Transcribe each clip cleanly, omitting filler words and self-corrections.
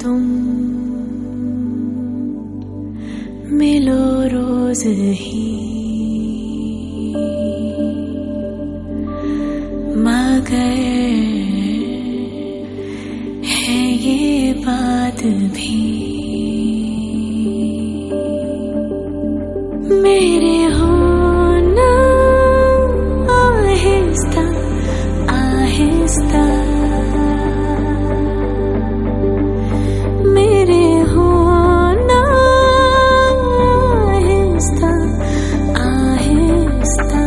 तुम मिलो रोज ही, मगर है ये बात भी मेरे होना आहिस्ता आहिस्ता, मेरे होना आहिस्ता आहिस्ता।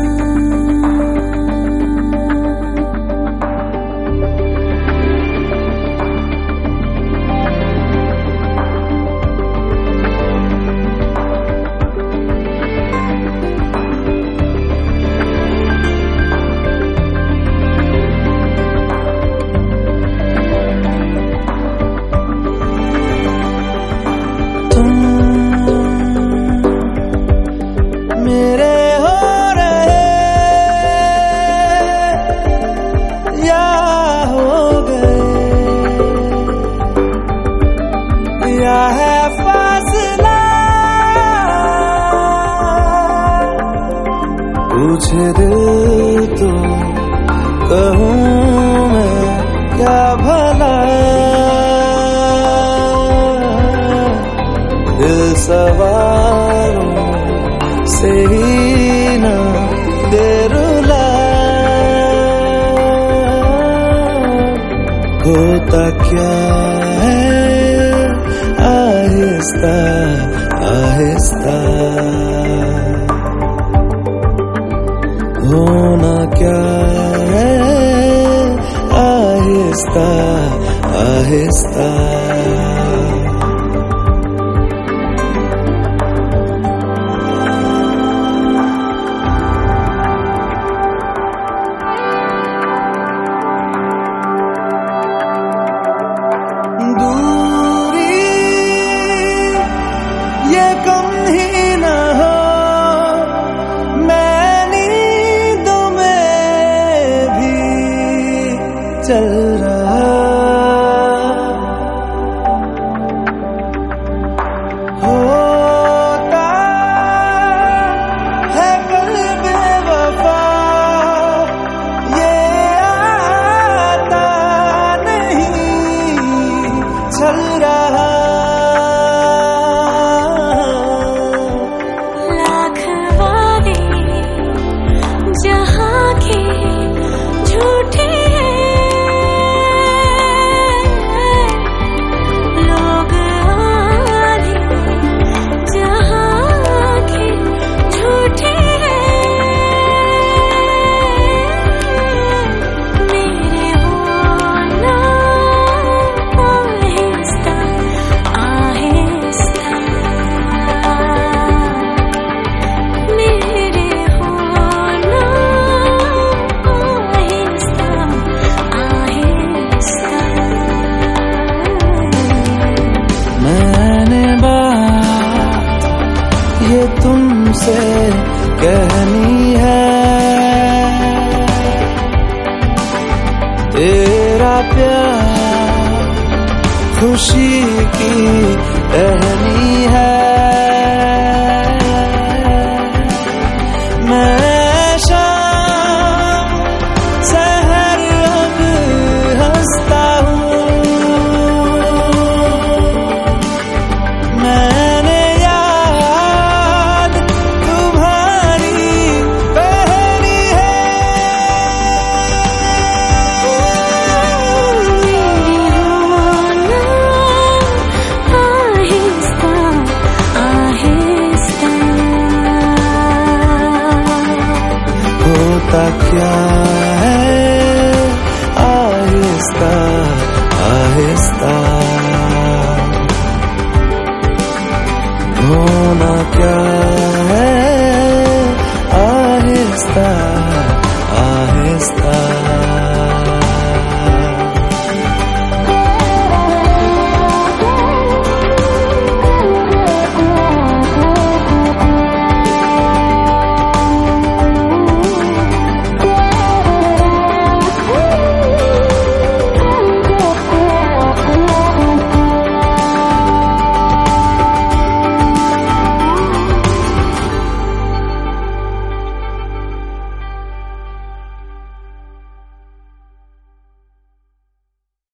है फासला पूछे दिल तो कहूँ मैं क्या भला, दिल सवालों से ही ना दे रुला, होता क्या है आहिस्ता आहिस्ता, होना क्या है आहिस्ता आहिस्ता। ये कम ही न हो, मैं नींदों में भी चल रहा, होता है कल बेवफा, ये आता नहीं चल रहा, जहाँ के झूठे लोग आधे, जहाँ के झूठे मेरे होना आहिस्ता आहिस्ता, मेरे ये तुमसे कहनी है, तेरा प्यार खुशी की टहनी है, मैं शाम सहर अब हंसता हूँ, मैंने याद तुम्हारी पहली है, आहिस्ता आहिस्ता, होता क्या